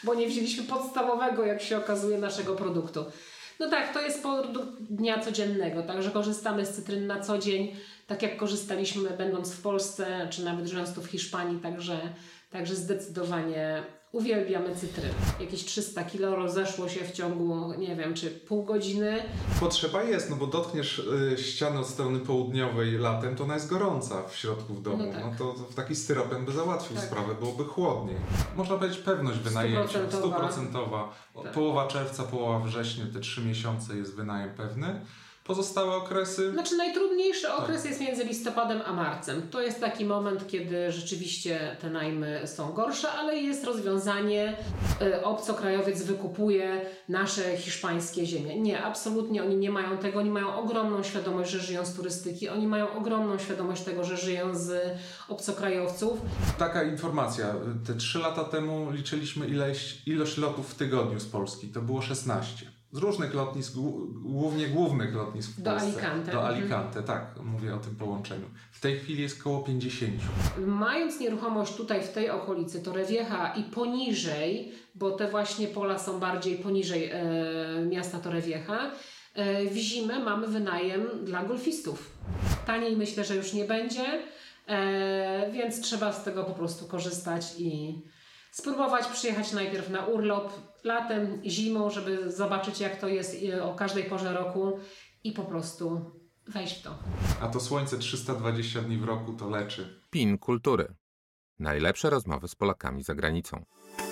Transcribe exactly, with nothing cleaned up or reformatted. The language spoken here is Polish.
bo nie wzięliśmy podstawowego, jak się okazuje, naszego produktu. No tak, to jest produkt dnia codziennego, także korzystamy z cytryn na co dzień, tak jak korzystaliśmy będąc w Polsce, czy nawet żyjąc tu w Hiszpanii, także, także zdecydowanie uwielbiamy cytryny. Jakieś trzysta kilo rozeszło się w ciągu, nie wiem, czy pół godziny. Potrzeba jest, no bo dotkniesz y, ścianę od strony południowej latem, to ona jest gorąca w środku w domu. No, tak. no to, to w taki styropian by załatwił tak. sprawę, byłoby chłodniej. Można powiedzieć pewność wynajęcia, stuprocentowa. Tak. Połowa czerwca, połowa września, te trzy miesiące jest wynajem pewny. Pozostałe okresy? Znaczy najtrudniejszy okres tak. jest między listopadem a marcem. To jest taki moment, kiedy rzeczywiście te najmy są gorsze, ale jest rozwiązanie. Obcokrajowiec wykupuje nasze hiszpańskie ziemie. Nie, absolutnie oni nie mają tego. Oni mają ogromną świadomość, że żyją z turystyki. Oni mają ogromną świadomość tego, że żyją z obcokrajowców. Taka informacja. Te trzy lata temu liczyliśmy ileś, ilość lotów w tygodniu z Polski. To było szesnaście. Z różnych lotnisk, głównie głównych lotnisk w do Polsce. Alicante. Do Alicante, tak, mówię o tym połączeniu. W tej chwili jest około pięćdziesiąt. Mając nieruchomość tutaj w tej okolicy, Torrevieja i poniżej, bo te właśnie pola są bardziej poniżej e, miasta Torrevieja, e, w zimę mamy wynajem dla golfistów. Taniej myślę, że już nie będzie, e, więc trzeba z tego po prostu korzystać i spróbować przyjechać najpierw na urlop latem, zimą, żeby zobaczyć jak to jest o każdej porze roku i po prostu wejść w to. A to słońce trzysta dwadzieścia dni w roku to leczy. P I N Kultury. Najlepsze rozmowy z Polakami za granicą.